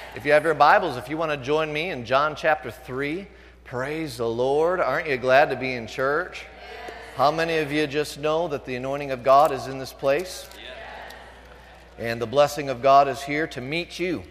If you have your Bibles, if you want to join me in John chapter 3, praise the Lord. Aren't you glad to be in church? How many of you just know that the anointing of God is in this place? And the blessing of God is here to meet you.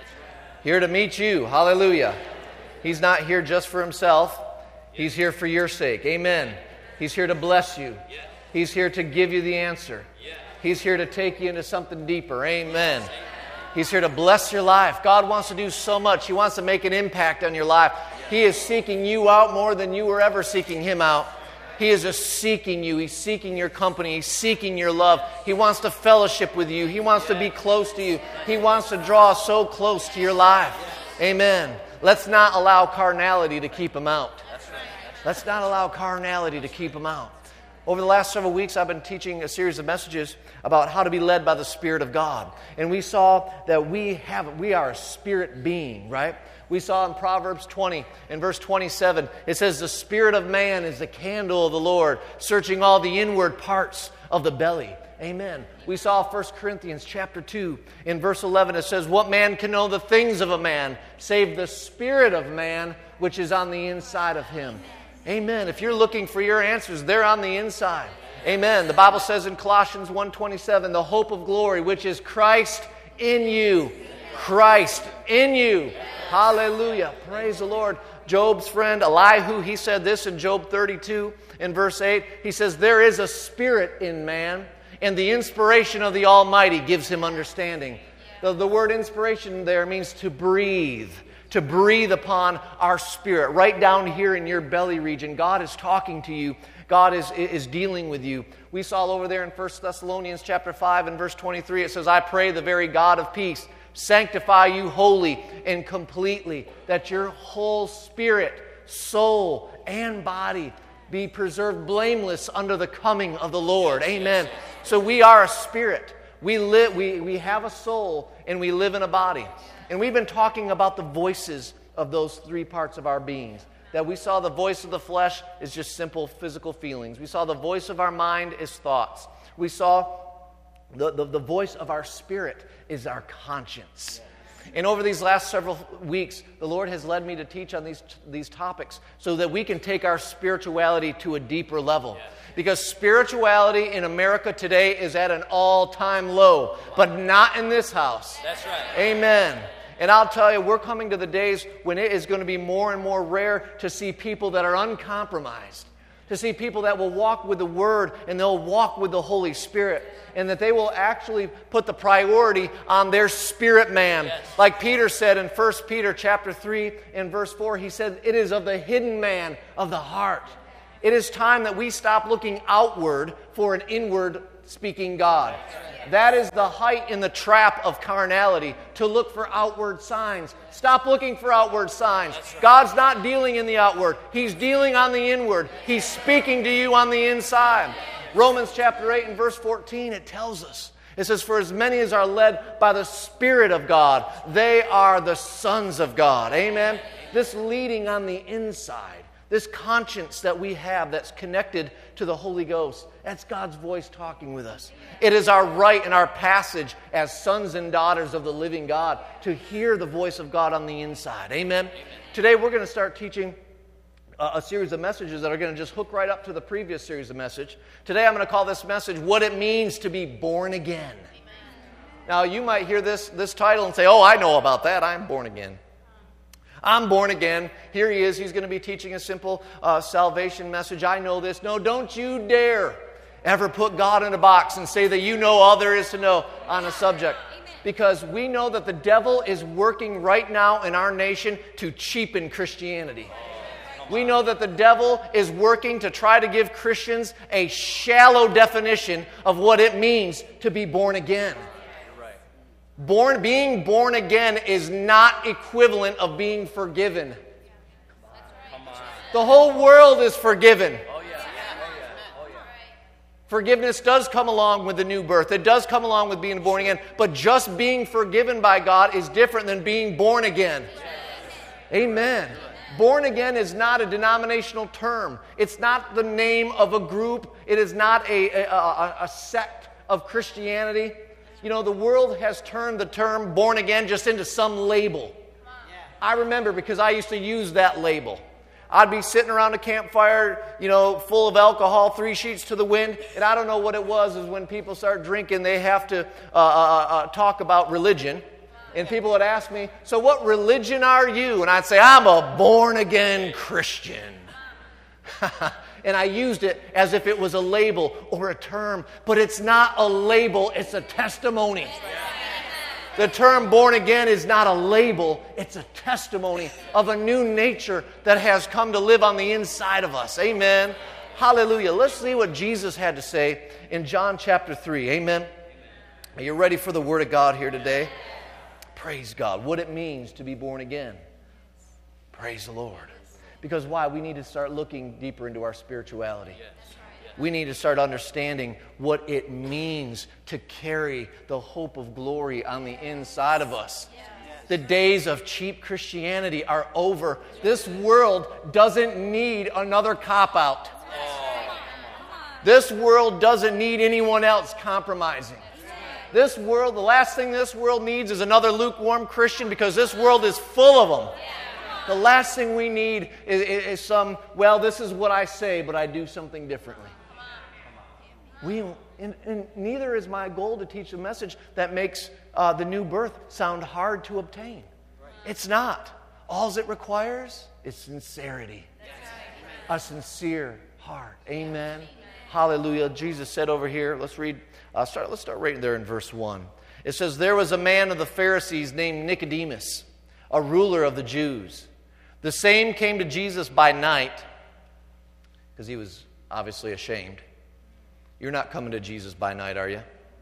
Here to meet you. Hallelujah. He's not here just for himself. He's here for your sake. Amen. He's here to bless you. He's here to give you the answer. He's here to take you into something deeper. Amen. He's here to bless your life. God wants to do so much. He wants to make an impact on your life. He is seeking you out more than you were ever seeking Him out. He is just seeking you. He's seeking your company. He's seeking your love. He wants to fellowship with you. He wants to be close to you. He wants to draw so close to your life. Amen. Let's not allow carnality to keep Him out. Let's not allow carnality to keep Him out. Over the last several weeks, I've been teaching a series of messages about how to be led by the Spirit of God. And we saw that we are a spirit being, right? We saw in Proverbs 20, in verse 27, it says, "The spirit of man is the candle of the Lord, searching all the inward parts of the belly." Amen. We saw 1 Corinthians chapter 2, in verse 11, it says, "What man can know the things of a man, save the spirit of man, which is on the inside of him?" Amen. If you're looking for your answers, they're on the inside. Amen. The Bible says in Colossians 1:27, "The hope of glory, which is Christ in you." Christ in you. Hallelujah. Praise the Lord. Job's friend Elihu, he said this in Job 32 in verse 8. He says, "There is a spirit in man, and the inspiration of the Almighty gives him understanding." The word inspiration there means to breathe. To breathe upon our spirit. Right down here in your belly region, God is talking to you. God is dealing with you. We saw over there in 1 Thessalonians chapter 5 and verse 23, it says, "I pray the very God of peace sanctify you wholly and completely, that your whole spirit, soul, and body be preserved blameless under the coming of the Lord." Amen. So we are a spirit. We have a soul, and we live in a body. And we've been talking about the voices of those three parts of our beings. That we saw the voice of the flesh is just simple physical feelings. We saw the voice of our mind is thoughts. We saw the voice of our spirit is our conscience. And over these last several weeks, the Lord has led me to teach on these topics so that we can take our spirituality to a deeper level. Because spirituality in America today is at an all-time low, but not in this house. That's right. Amen. And I'll tell you, we're coming to the days when it is going to be more and more rare to see people that are uncompromised, to see people that will walk with the Word and they'll walk with the Holy Spirit, and that they will actually put the priority on their spirit man. Yes. Like Peter said in 1 Peter chapter 3 and verse 4, he said, "It is of the hidden man of the heart." It is time that we stop looking outward for an inward speaking God. That is the height in the trap of carnality, to look for outward signs. Stop looking for outward signs. God's not dealing in the outward. He's dealing on the inward. He's speaking to you on the inside. Romans chapter 8 and verse 14, it tells us. It says, "For as many as are led by the Spirit of God, they are the sons of God." Amen? This leading on the inside. This conscience that we have that's connected to the Holy Ghost, that's God's voice talking with us. It is our right and our passage as sons and daughters of the living God to hear the voice of God on the inside. Amen? Today we're going to start teaching a series of messages that are going to just hook right up to the previous series of message. Today I'm going to call this message, "What It Means to Be Born Again." Now you might hear this title and say, "Oh, I know about that. I'm born again. I'm born again." Here he is. He's going to be teaching a simple salvation message. I know this. No, don't you dare ever put God in a box and say that you know all there is to know on a subject. Because we know that the devil is working right now in our nation to cheapen Christianity. We know that the devil is working to try to give Christians a shallow definition of what it means to be born again. Being born again is not equivalent of being forgiven. The whole world is forgiven. Forgiveness does come along with the new birth. It does come along with being born again. But just being forgiven by God is different than being born again. Amen. Born again is not a denominational term. It's not the name of a group. It is not a sect of Christianity. You know, the world has turned the term born again just into some label. I remember because I used to use that label. I'd be sitting around a campfire, you know, full of alcohol, 3 sheets to the wind, and I don't know what it was, is when people start drinking, they have to talk about religion. And people would ask me, so what religion are you? And I'd say, I'm a born-again Christian. And I used it as if it was a label or a term. But it's not a label, it's a testimony. The term born again is not a label, it's a testimony of a new nature that has come to live on the inside of us. Amen. Hallelujah. Let's see what Jesus had to say in John chapter 3. Amen. Are you ready for the Word of God here today? Praise God. What it means to be born again. Praise the Lord. Because why? We need to start looking deeper into our spirituality. We need to start understanding what it means to carry the hope of glory on the inside of us. The days of cheap Christianity are over. This world doesn't need another cop-out. This world doesn't need anyone else compromising. This world, the last thing this world needs is another lukewarm Christian, because this world is full of them. The last thing we need is some, well, this is what I say, but I do something differently. And neither is my goal to teach a message that makes the new birth sound hard to obtain. It's not. All it requires is sincerity. A sincere heart. Amen. Hallelujah. Jesus said over here, let's start right there in verse 1. It says, there was a man of the Pharisees named Nicodemus, a ruler of the Jews. The same came to Jesus by night, because he was obviously ashamed. You're not coming to Jesus by night, are you?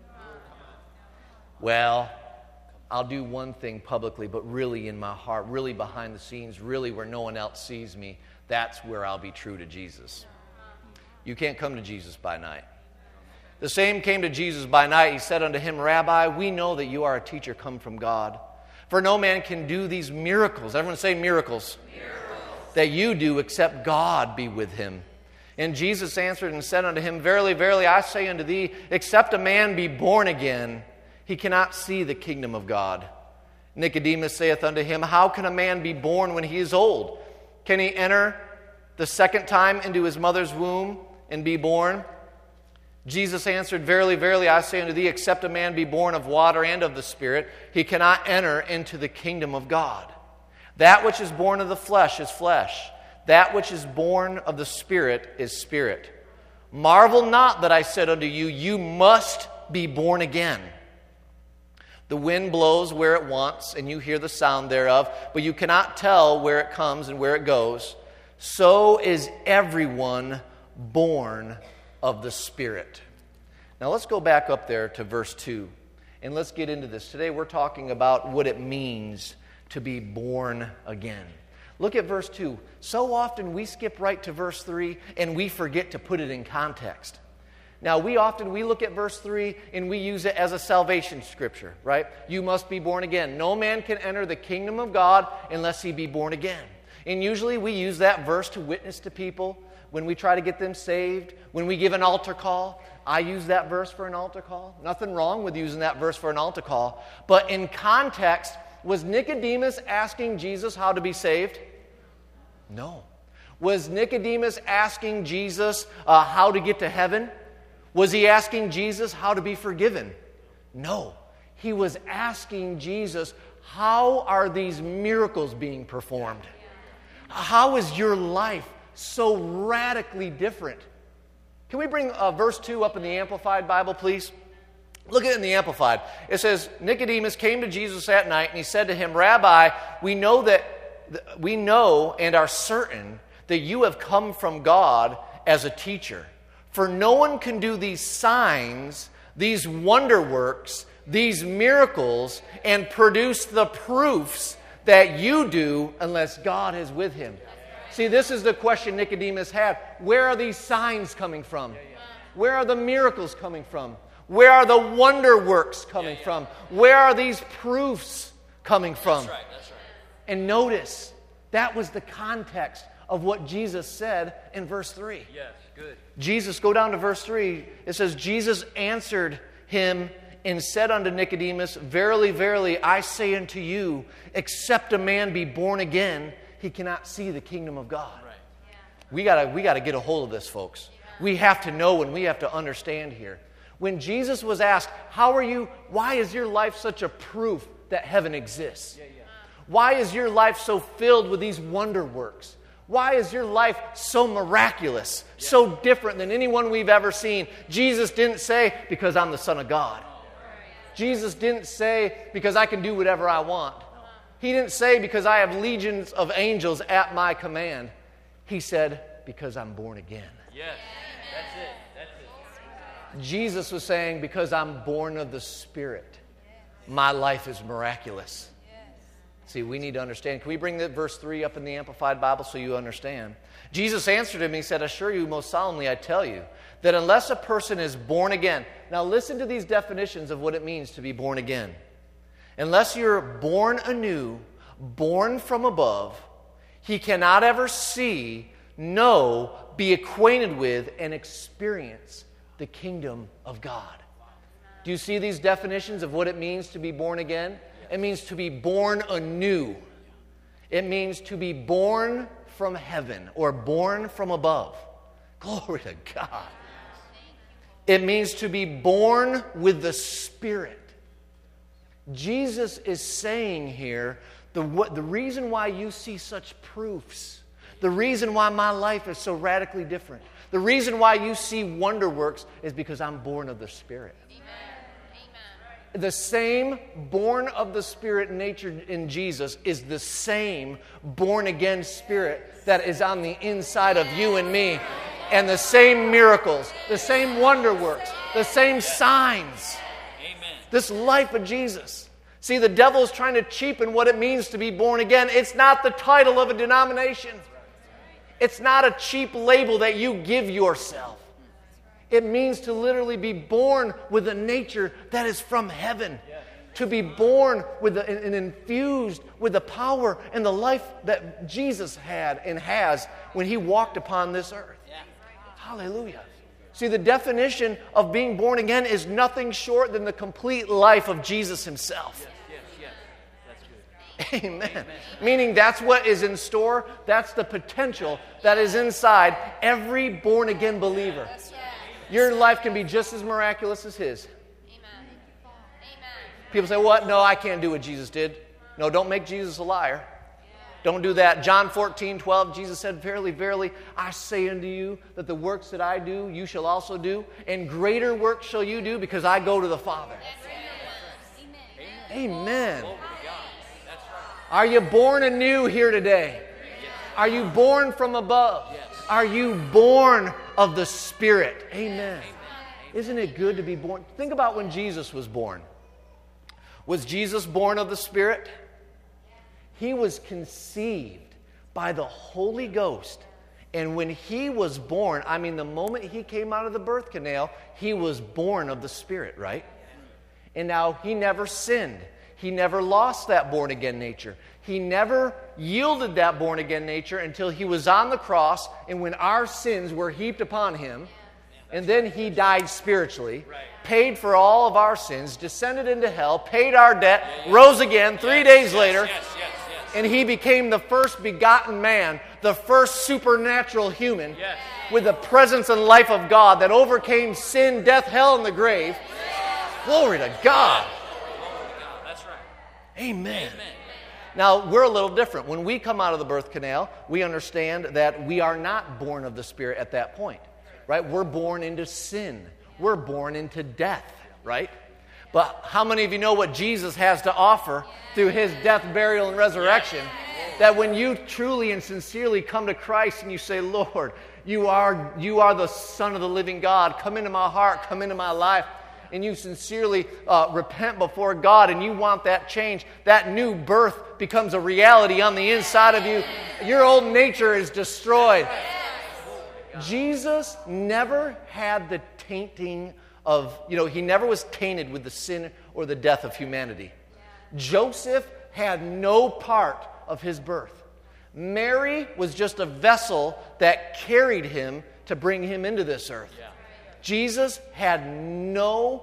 Well, I'll do one thing publicly, but really in my heart, really behind the scenes, really where no one else sees me, that's where I'll be true to Jesus. You can't come to Jesus by night. The same came to Jesus by night. He said unto him, Rabbi, we know that you are a teacher come from God. For no man can do these miracles. Everyone say miracles. That you do, except God be with him. And Jesus answered and said unto him, Verily, verily, I say unto thee, except a man be born again, he cannot see the kingdom of God. Nicodemus saith unto him, How can a man be born when he is old? Can he enter the second time into his mother's womb and be born? Jesus answered, Verily, verily, I say unto thee, except a man be born of water and of the Spirit, he cannot enter into the kingdom of God. That which is born of the flesh is flesh. That which is born of the Spirit is spirit. Marvel not that I said unto you, you must be born again. The wind blows where it wants, and you hear the sound thereof, but you cannot tell where it comes and where it goes. So is everyone born of the Spirit. Now let's go back up there to verse 2, and let's get into this. Today we're talking about what it means to be born again. Look at verse 2. So often we skip right to verse 3 and we forget to put it in context. Now we look at verse 3 and we use it as a salvation scripture, right? You must be born again. No man can enter the kingdom of God unless he be born again. And usually we use that verse to witness to people when we try to get them saved, when we give an altar call. I use that verse for an altar call. Nothing wrong with using that verse for an altar call. But in context, was Nicodemus asking Jesus how to be saved? No. Was Nicodemus asking Jesus how to get to heaven? Was he asking Jesus how to be forgiven? No. He was asking Jesus, how are these miracles being performed? How is your life so radically different? Can we bring verse 2 up in the Amplified Bible, please? Look at it in the Amplified. It says, Nicodemus came to Jesus at night, and he said to him, Rabbi, we know and are certain that you have come from God as a teacher. For no one can do these signs, these wonder works, these miracles, and produce the proofs that you do unless God is with him. See, this is the question Nicodemus had. Where are these signs coming from? Where are the miracles coming from? Where are the wonder works coming from? Where are these proofs coming from? That's right. And notice, that was the context of what Jesus said in verse 3. Yes, good. Jesus, go down to verse 3. It says, Jesus answered him and said unto Nicodemus, Verily, verily, I say unto you, except a man be born again, he cannot see the kingdom of God. Right. We gotta get a hold of this, folks. We have to know and we have to understand here. When Jesus was asked, why is your life such a proof that heaven exists? Why is your life so filled with these wonder works? Why is your life so miraculous, so different than anyone we've ever seen? Jesus didn't say, because I'm the Son of God. Jesus didn't say, because I can do whatever I want. He didn't say, because I have legions of angels at my command. He said, because I'm born again. Yes, that's it. Jesus was saying, because I'm born of the Spirit, my life is miraculous. See, we need to understand. Can we bring that verse 3 up in the Amplified Bible so you understand? Jesus answered him, he said, Assure you, most solemnly I tell you, that unless a person is born again. Now listen to these definitions of what it means to be born again. Unless you're born anew, born from above, he cannot ever see, know, be acquainted with, and experience the kingdom of God. Do you see these definitions of what it means to be born again? It means to be born anew. It means to be born from heaven or born from above. Glory to God. It means to be born with the Spirit. Jesus is saying here, the reason why you see such proofs, the reason why my life is so radically different, the reason why you see wonder works is because I'm born of the Spirit. The same born of the Spirit nature in Jesus is the same born-again Spirit that is on the inside of you and me. And the same miracles, the same wonder works, the same signs. Amen. This life of Jesus. See, the devil is trying to cheapen what it means to be born again. It's not the title of a denomination. It's not a cheap label that you give yourself. It means to literally be born with a nature that is from heaven. To be born with and infused with the power and the life that Jesus had and has when he walked upon this earth. Hallelujah. See, the definition of being born again is nothing short than the complete life of Jesus himself. Yes. That's good. Amen. Meaning that's what is in store. That's the potential that is inside every born-again believer. Your life can be just as miraculous as his. Amen. People say, what? No, I can't do what Jesus did. No, don't make Jesus a liar. Don't do that. John 14:12, Jesus said, Verily, verily, I say unto you that the works that I do, you shall also do, and greater works shall you do because I go to the Father. Amen. Are you born anew here today? Are you born from above? Are you born of the Spirit? Amen. Isn't it good to be born? Think about when Jesus was born. Was Jesus born of the Spirit? He was conceived by the Holy Ghost. And when he was born, I mean, the moment he came out of the birth canal, he was born of the Spirit, right? And now he never sinned. He never lost that born-again nature. He never yielded that born-again nature until he was on the cross and when our sins were heaped upon him. And then he died spiritually, paid for all of our sins, descended into hell, paid our debt, rose again 3 days later, and he became the first begotten man, the first supernatural human with the presence and life of God that overcame sin, death, hell, and the grave. Glory to God. That's right. Amen. Now, we're a little different. When we come out of the birth canal, we understand that we are not born of the Spirit at that point, right? We're born into sin. We're born into death, right? But how many of you know what Jesus has to offer through his death, burial, and resurrection? That when you truly and sincerely come to Christ and you say, Lord, you are the Son of the living God. Come into my heart, come into my life. And you sincerely repent before God and you want that change, that new birth becomes a reality on the inside of you. Your old nature is destroyed. Jesus never had the tainting of, he never was tainted with the sin or the death of humanity. Joseph had no part of his birth. Mary was just a vessel that carried him to bring him into this earth. Jesus had no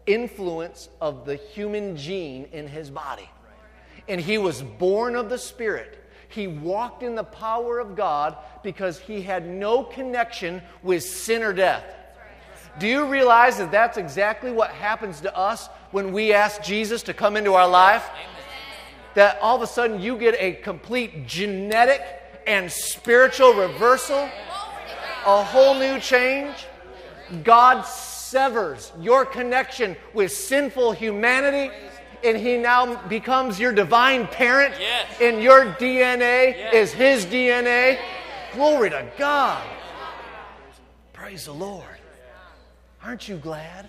influence of the human gene in his body. And he was born of the Spirit. He walked in the power of God because he had no connection with sin or death. Do you realize that that's exactly what happens to us when we ask Jesus to come into our life? That all of a sudden you get a complete genetic and spiritual reversal, a whole new change. God severs your connection with sinful humanity, and he now becomes your divine parent, and your DNA is his DNA. Glory to God. Praise the Lord. Aren't you glad?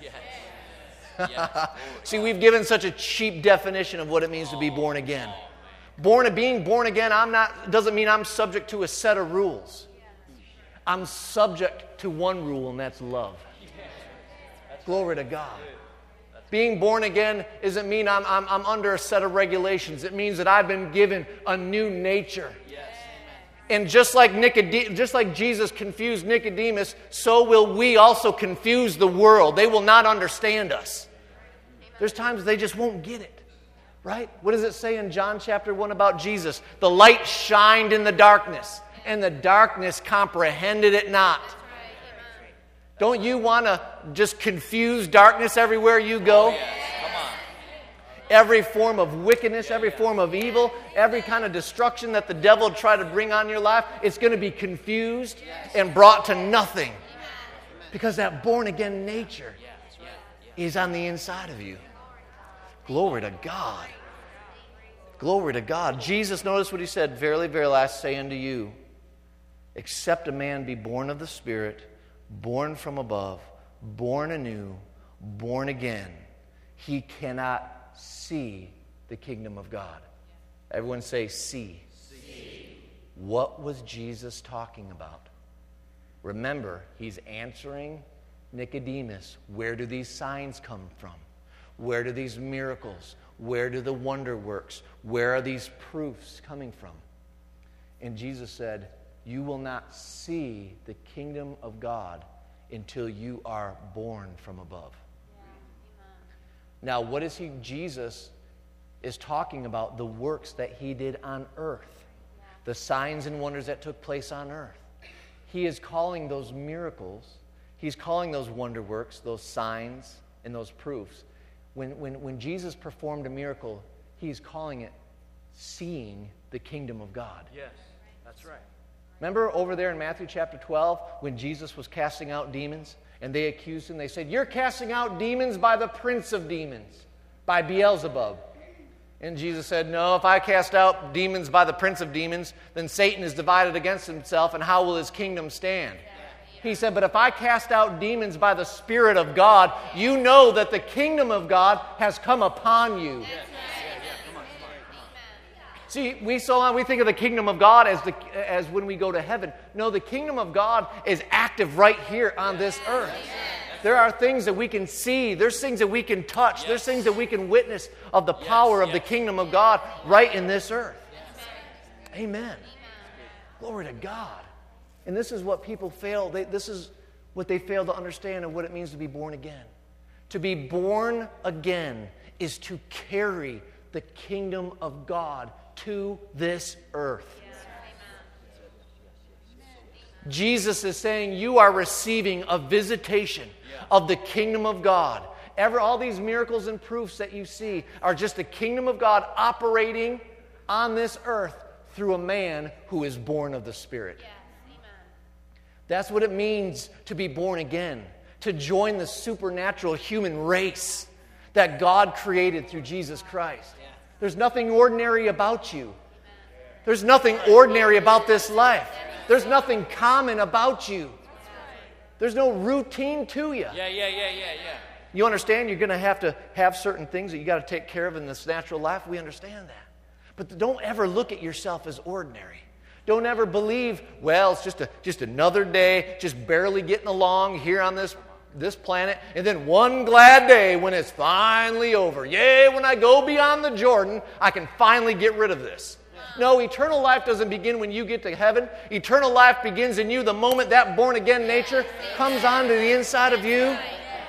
See, we've given such a cheap definition of what it means to be born again. Being born again, doesn't mean I'm subject to a set of rules. I'm subject to one rule, and that's love. Glory to God. Being born again doesn't mean I'm under a set of regulations. It means that I've been given a new nature. And just like Jesus confused Nicodemus, so will we also confuse the world. They will not understand us. There's times they just won't get it. Right? What does it say in John chapter 1 about Jesus? The light shined in the darkness, and the darkness comprehended it not. Don't you want to just confuse darkness everywhere you go? Come on. Every form of wickedness, every form of evil, every kind of destruction that the devil tried to bring on your life, it's going to be confused and brought to nothing. Because that born-again nature is on the inside of you. Glory to God. Glory to God. Jesus, notice what he said, "Verily, verily, I say unto you, except a man be born of the Spirit, born from above, born anew, born again, he cannot see the kingdom of God." Everyone say, see. See. What was Jesus talking about? Remember, he's answering Nicodemus, where do these signs come from? Where do these miracles, where do the wonder works, where are these proofs coming from? And Jesus said, you will not see the kingdom of God until you are born from above. Now, what is Jesus is talking about the works that he did on earth, the signs and wonders that took place on earth. He is calling those miracles, he's calling those wonder works, those signs and those proofs. When Jesus performed a miracle, he's calling it seeing the kingdom of God. Yes, that's right. Remember over there in Matthew chapter 12 when Jesus was casting out demons and they accused him? They said, you're casting out demons by the prince of demons, by Beelzebub. And Jesus said, no, if I cast out demons by the prince of demons, then Satan is divided against himself, and how will his kingdom stand? He said, but if I cast out demons by the Spirit of God, you know that the kingdom of God has come upon you. See, we think of the kingdom of God as when we go to heaven. No, the kingdom of God is active right here on this earth. There are things that we can see. There's things that we can touch. There's things that we can witness of the power of the kingdom of God right in this earth. Amen. Glory to God. And this is what people fail. This is what they fail to understand of what it means to be born again. To be born again is to carry the kingdom of God to this earth. Jesus is saying you are receiving a visitation of the kingdom of God. All these miracles and proofs that you see are just the kingdom of God operating on this earth through a man who is born of the Spirit. That's what it means to be born again, to join the supernatural human race that God created through Jesus Christ. There's nothing ordinary about you. There's nothing ordinary about this life. There's nothing common about you. There's no routine to you. Yeah. You understand you're going to have certain things that you got to take care of in this natural life. We understand that. But don't ever look at yourself as ordinary. Don't ever believe, well, it's just another day, just barely getting along here on this planet, and then one glad day when it's finally over. Yay, when I go beyond the Jordan, I can finally get rid of this. No, eternal life doesn't begin when you get to heaven. Eternal life begins in you the moment that born-again nature comes onto the inside of you.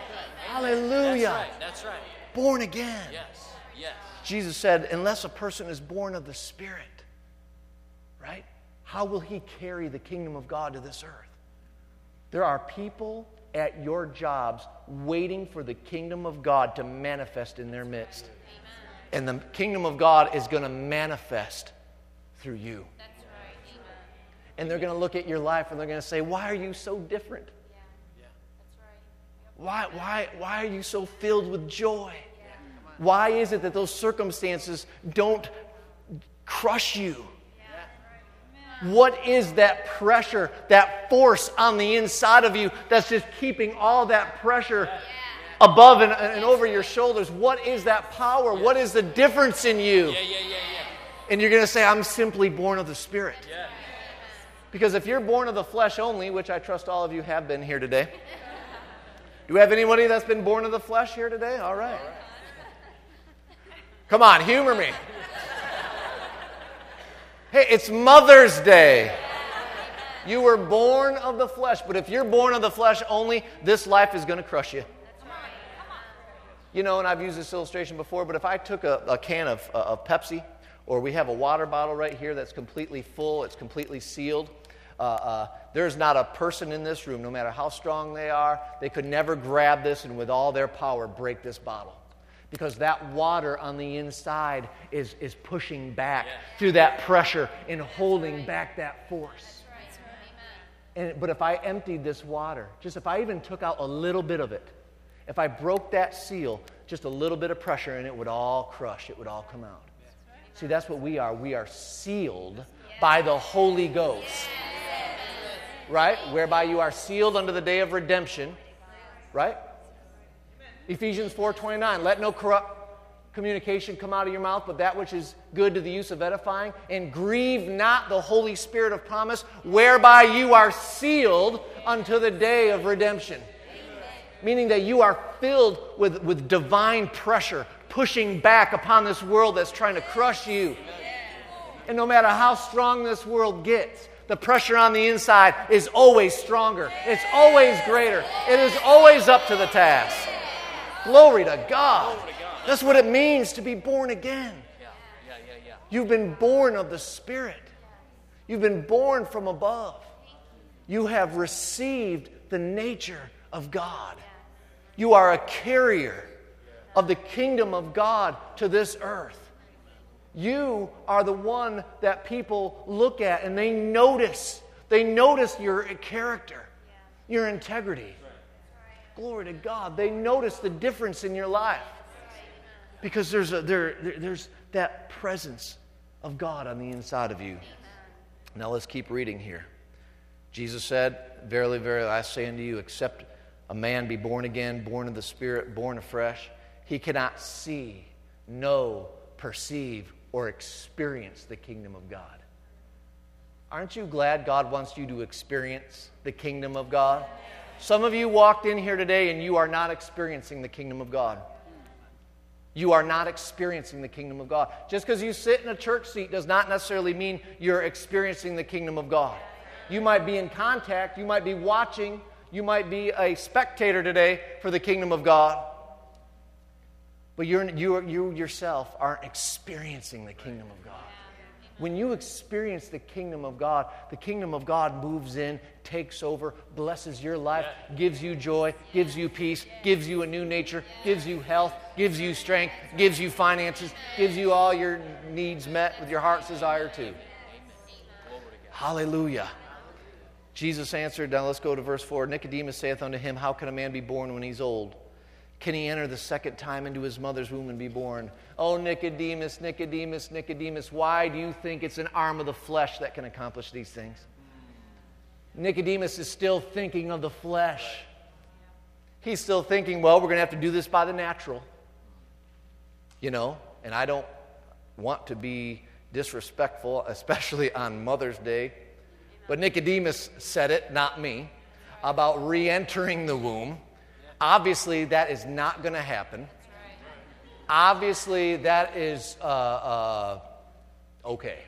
Hallelujah. That's right. Born again. Yes. Yes. Jesus said, unless a person is born of the Spirit, right? How will he carry the kingdom of God to this earth? There are people at your jobs waiting for the kingdom of God to manifest in their midst. Amen. And the kingdom of God is going to manifest through you. That's right. Amen. And they're going to look at your life and they're going to say, why are you so different? Yeah. That's right. Why are you so filled with joy? Yeah. Why is it that those circumstances don't crush you? What is that pressure, that force on the inside of you that's just keeping all that pressure above and over your shoulders? What is that power? What is the difference in you? And you're going to say, I'm simply born of the Spirit. Because if you're born of the flesh only, which I trust all of you have been here today. Do we have anybody that's been born of the flesh here today? All right. Come on, humor me. Hey, it's Mother's Day. You were born of the flesh, but if you're born of the flesh only, this life is going to crush you. You know, and I've used this illustration before, but if I took a can of Pepsi, or we have a water bottle right here that's completely full, it's completely sealed, there's not a person in this room, no matter how strong they are, they could never grab this and with all their power break this bottle. Because that water on the inside is pushing back through that pressure and holding back that force. But if I emptied this water, just if I even took out a little bit of it, if I broke that seal, just a little bit of pressure and it would all crush, it would all come out. See, that's what we are. We are sealed by the Holy Ghost. Right? Whereby you are sealed unto the day of redemption. Right? Ephesians 4:29, let no corrupt communication come out of your mouth, but that which is good to the use of edifying, and grieve not the Holy Spirit of promise, whereby you are sealed unto the day of redemption. Amen. Meaning that you are filled with divine pressure, pushing back upon this world that's trying to crush you. Amen. And no matter how strong this world gets, the pressure on the inside is always stronger. It's always greater. It is always up to the task. Glory to God. That's what it means to be born again. You've been born of the Spirit. You've been born from above. You have received the nature of God. You are a carrier of the kingdom of God to this earth. You are the one that people look at and they notice. They notice your character, your integrity. Glory to God. They notice the difference in your life. Because there's that presence of God on the inside of you. Now let's keep reading here. Jesus said, verily, verily, I say unto you, except a man be born again, born of the Spirit, born afresh, he cannot see, know, perceive, or experience the kingdom of God. Aren't you glad God wants you to experience the kingdom of God? Some of you walked in here today and you are not experiencing the kingdom of God. You are not experiencing the kingdom of God. Just because you sit in a church seat does not necessarily mean you're experiencing the kingdom of God. You might be in contact, you might be watching, you might be a spectator today for the kingdom of God. But you yourself aren't experiencing the kingdom of God. When you experience the kingdom of God moves in, takes over, blesses your life, gives you joy, gives you peace, gives you a new nature, gives you health, gives you strength, gives you finances, gives you all your needs met with your heart's desire too. Hallelujah. Jesus answered, now let's go to verse 4. Nicodemus saith unto him, how can a man be born when he's old? Can he enter the second time into his mother's womb and be born? Oh, Nicodemus, Nicodemus, Nicodemus, why do you think it's an arm of the flesh that can accomplish these things? Nicodemus is still thinking of the flesh. He's still thinking, well, we're going to have to do this by the natural. You know, and I don't want to be disrespectful, especially on Mother's Day. But Nicodemus said it, not me, about re-entering the womb. Obviously, that is not going to happen. Obviously, that is okay.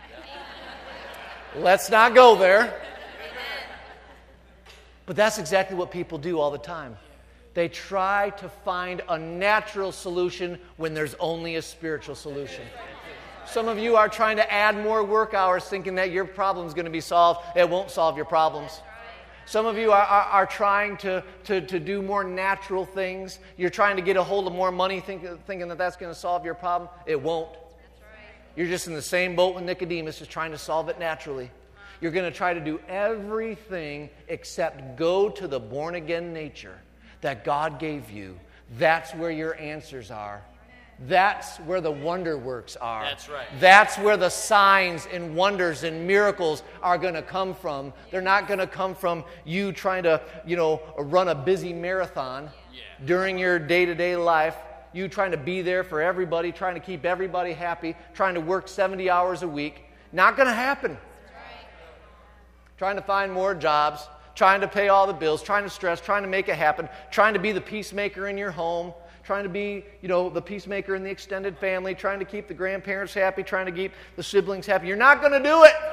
Let's not go there. But that's exactly what people do all the time. They try to find a natural solution when there's only a spiritual solution. Some of you are trying to add more work hours thinking that your problem's going to be solved. It won't solve your problems. Some of you are trying to do more natural things. You're trying to get a hold of more money thinking that that's going to solve your problem. It won't. You're just in the same boat with Nicodemus, just trying to solve it naturally. You're going to try to do everything except go to the born-again nature that God gave you. That's where your answers are. That's where the wonder works are. That's right. That's where the signs and wonders and miracles are going to come from. They're not going to come from you trying to, run a busy marathon during your day-to-day life. You trying to be there for everybody, trying to keep everybody happy, trying to work 70 hours a week. Not going to happen. Trying to find more jobs, trying to pay all the bills, trying to stress, trying to make it happen, trying to be the peacemaker in your home, trying to be, the peacemaker in the extended family, trying to keep the grandparents happy, trying to keep the siblings happy. You're not going to do it.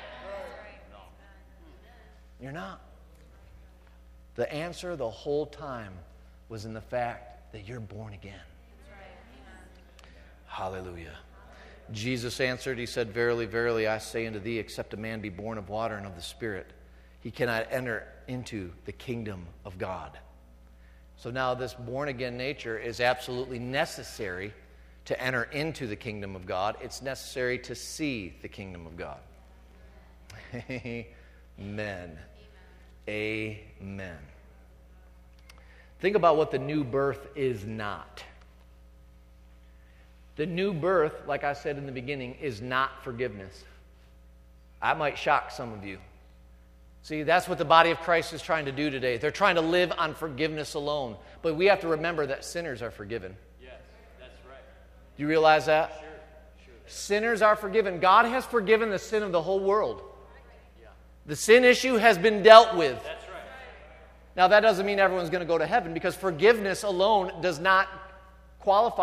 You're not. The answer the whole time was in the fact that you're born again. Hallelujah. Jesus answered, he said, "Verily, verily, I say unto thee, except a man be born of water and of the Spirit, he cannot enter into the kingdom of God." So now this born-again nature is absolutely necessary to enter into the kingdom of God. It's necessary to see the kingdom of God. Amen. Amen. Think about what the new birth is not. The new birth, like I said in the beginning, is not forgiveness. That might shock some of you. See, that's what the body of Christ is trying to do today. They're trying to live on forgiveness alone. But we have to remember that sinners are forgiven. Yes, that's right. Do you realize that? Sure. Sinners are forgiven. God has forgiven the sin of the whole world. The sin issue has been dealt with. That's right. Now, that doesn't mean everyone's going to go to heaven, because forgiveness alone does not qualify